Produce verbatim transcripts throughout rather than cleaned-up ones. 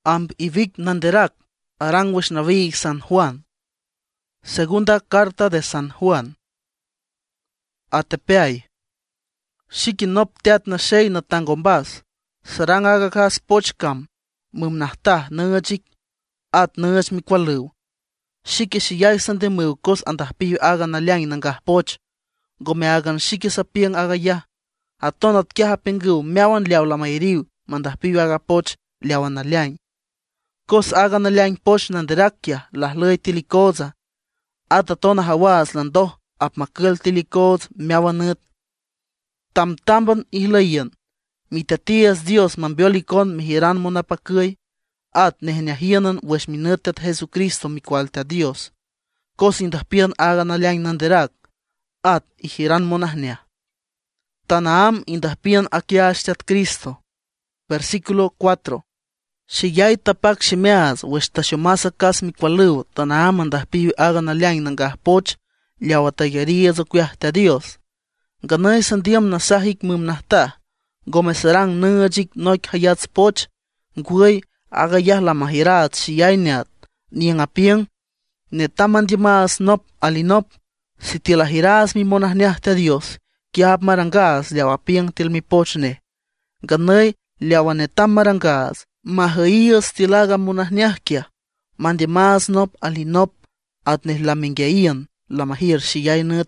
Amb ivic nanderak, arangwesh navig San Juan. Segunda carta de San Juan. Atepeay. Shikinop teat na shay na tangombas. Sarang agakas pochkam. Mumnahtah nangajik. At nangaj mikwalu. Shiki shiyay sandemu kos antahpiyu aga na liang nangah poch. Gome agan shiki sa piang agaya. Atonat kya pengu meawan liaw la mayriw. Mandahpiyu aga poch liawan na liang. Kos aga na liang poch nanderakya lahlay tilikoza. At atona hawas lando ap makul tilikoz meawanut. Tam tamban ihlayan. Mitatias Dios mambiolikon mihiran monapakuy. At nehenyahianan wesh minutat Jesucristo mikwalta Dios. Kos indahpian aga na liang nanderak. At ihiran monahnia. Tanaam indahpian akiashtat Cristo. Versículo cuatro. Shiyay tapak shimeaz wesh tashomasa kas mikwalu tanaam andahpiyu aga na liang nangah poch liawatayariya zokyahta Dios. Ganay sandiam nasahik mumnahta. Gome serang nangajik noik hayats poch. Guay aga yah la mahirat shiyay niat. Niyang apiang. Netaman dimas nop alinop. Si tilahiras mi monahniahta Dios. Kiahap marangas liawapiang til mi pochne. Ganay liawanetam marangas. Mahayas tilaga munahniahkia. Mandimas nop alinop. At nehlamingeyan la mahir shiyay nut.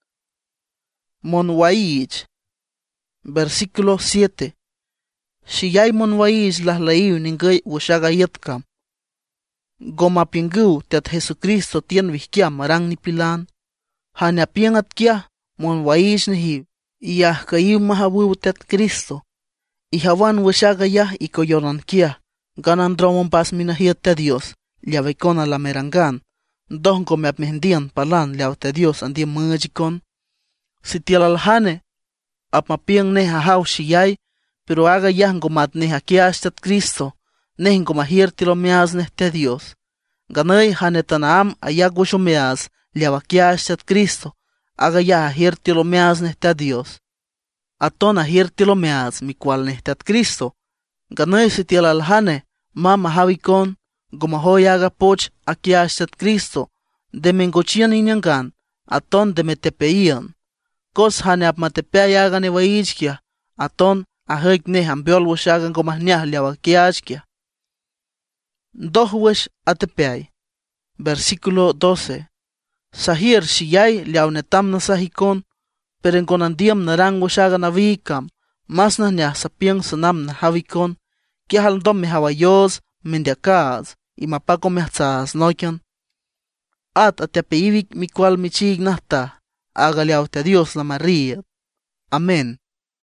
Monwaij. Versículo siete. Shiyay monwaij lahlaiw ningay washagayatkam. Gomapingu tet Jesucristo tien vihkia marang nipilan. Hanapiang at kia monwaij nehiw. Iyah kayiw mahawiw tet Cristo. Ihawan washagayah ikoyoran kia. Ganan dromon pas minahiyat te Dios. Liawekona la merangan. Don come apmehendian palan liaw te Dios andi mangajikon. Si tialalhane. Ap mapiang neha haw shiyay. Pero aga yah ngomat neha kiashtat Cristo. Neh ngomahir tilomeaz neh te Dios. Ganay hanetanaam ayag washomeaz liaw kiashtat Cristo. Aga yah ahir tilomeaz neh te Dios. Aton ahir tilomeaz mikwal neh tet Cristo. Ganay si tialalhane. Mama hawikon. Gomahoy aga poch akiashtat Cristo. Demengochian inyangan. Aton demetepeian. Kos hane ap matepea aga nevaishkia. Aton ahik neh ambiol washagan gomahniah liaw akiashkia. Dohwesh atepeay. Versículo doce. Sahir shiyay liaw netam nasahikon. Perengonandiam narang washagan avikam. Mas nahniah sapiang sanam nahavikon. Kiahaldom mehawayos mendiakaz. Y mapako mehtzaz noikan. At atepeivik mikwal michig nahta. Aga liaw te Dios la María. Amén.